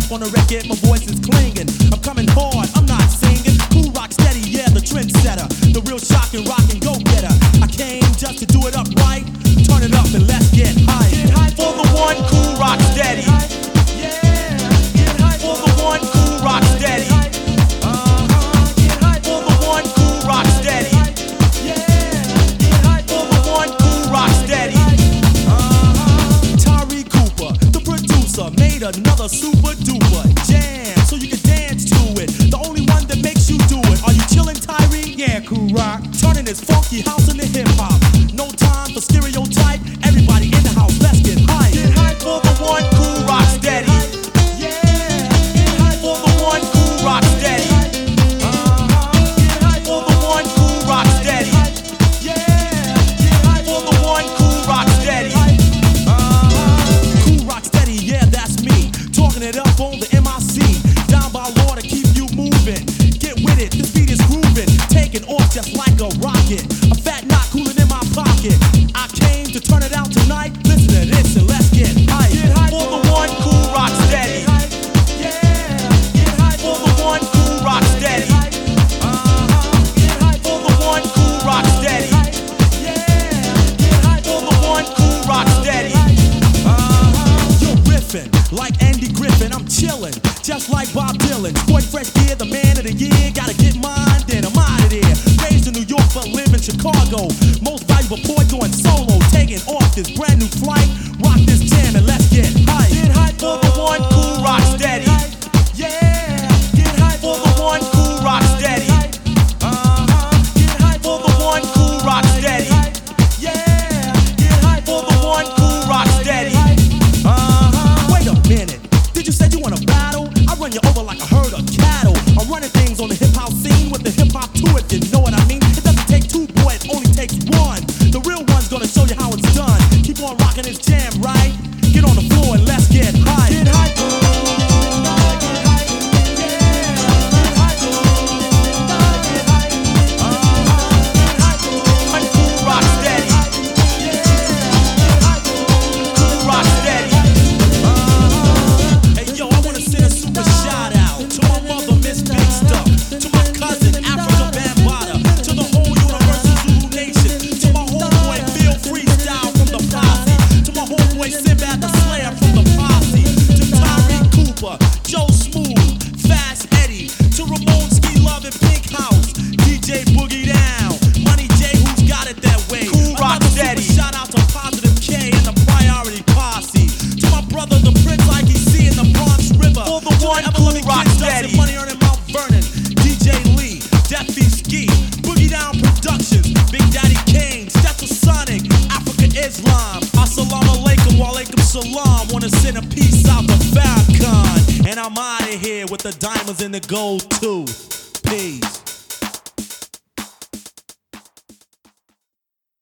F on the record, my voice is clinging. I'm coming hard, I'm not singing. Cool rock steady, yeah, the trendsetter. The real shocking, rockin' go-getter. I came just to do it upright. Turn it up and let's get hype. For the one cool rock steady. For the one cool rock steady. For the one cool rock steady. For the one cool rock steady. Tyree Cooper, the producer, made another super duper jam, so you can dance to it. The only one that makes you do it. Are you chillin', Tyree? Yeah, cool rock. Turning this funky house into hip hop. No time for stereotype. Everybody in the house, let's get hype. For the one cool rock steady. For the one cool rock steady. For the one cool rock steady. For the one cool rock steady. Cool rock steady, yeah, that's me. Talking it up on the MIC. Down by law to keep you moving. Get with it, this beat is grooving. Taking off just like a rocket. A fat knot cooling in my pocket. I came to turn it out tonight. Listen to this and let's get hype. For the one cool rock steady. For the one cool rock steady. For the one cool rock steady. For the one cool rock steady. You're riffing like Andy Griffin. I'm chillin', just like Bob Dylan. Boy Fresh Gear, the man of the year. Gotta get mine, then I'm out of there. Raised in New York, but live in Chicago. Most valuable boy going solo. Taking off this brand new flight. Rock this jam and let's get hype. For the one cool rock steady. For the one cool rock steady. For the one cool rock steady. For the one cool rock steady. Wait a minute. Did you say you want a battle? I run you over like a herd of cattle. I'm running things on the hip hop scene with the hip hop to it. You know what I mean? It doesn't take two, boy, it only takes one. The real one's gonna show you how it's done. Keep on rocking this jam, right? Get on the floor and let's get hype. Salam, wanna send a peace out to Falcon. And I'm out of here with the diamonds and the gold too. Peace.